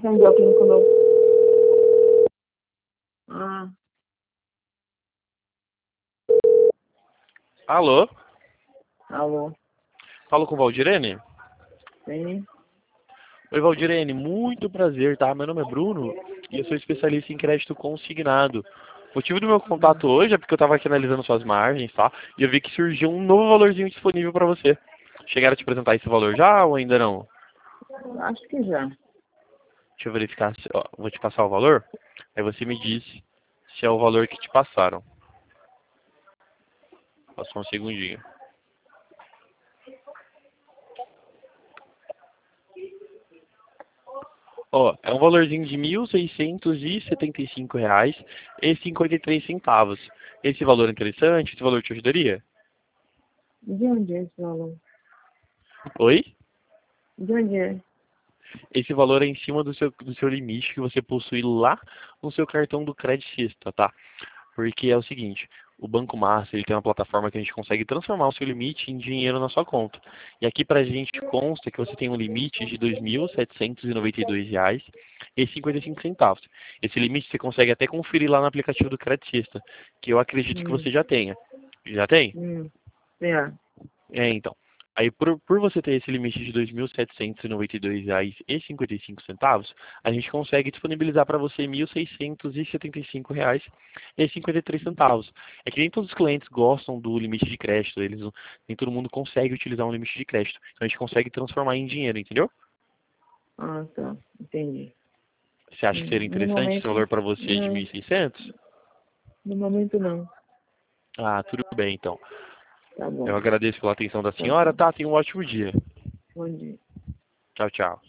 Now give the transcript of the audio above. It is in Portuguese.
tem um bloquinho quando eu... Ah, Alô? alô. Falo com Valdirene? Sim. Oi, Valdirene, muito prazer, tá? Meu nome é Bruno e eu sou especialista em crédito consignado. O motivo do meu contato hoje é porque eu estava aqui analisando suas margens, tá? E eu vi que surgiu um novo valorzinho disponível para você. Chegaram a te apresentar esse valor já ou ainda não? Acho que já. Deixa eu verificar, ó, vou te passar o valor, aí você me diz se é o valor que te passaram. Passou um segundinho. Ó, é um valorzinho de R$ 1.675,53. Esse valor é interessante? Esse valor te ajudaria? De onde é esse valor? Oi? De onde é? Esse valor é em cima do seu limite que você possui lá no seu cartão do Credicista, tá? Porque é o seguinte, o Banco Master ele tem uma plataforma que a gente consegue transformar o seu limite em dinheiro na sua conta. E aqui pra gente consta que você tem um limite de R$ 2.792,55. Esse limite você consegue até conferir lá no aplicativo do Credicista, que eu acredito que Hum, você já tenha. Já tem? é. É, então. Aí, por você ter esse limite de R$ 2.792,55, a gente consegue disponibilizar para você R$ 1.675,53. É que nem todos os clientes gostam do limite de crédito, nem todo mundo consegue utilizar um limite de crédito. Então, a gente consegue transformar em dinheiro, entendeu? Ah, tá. Entendi. Você acha que seria No interessante esse momento, valor para você de não. 1.600? No momento, não. Ah, tudo bem, então. Tá bom. Eu agradeço pela atenção da Tchau, senhora, tchau. tá? Tenha um ótimo dia. Bom dia. Tchau, tchau.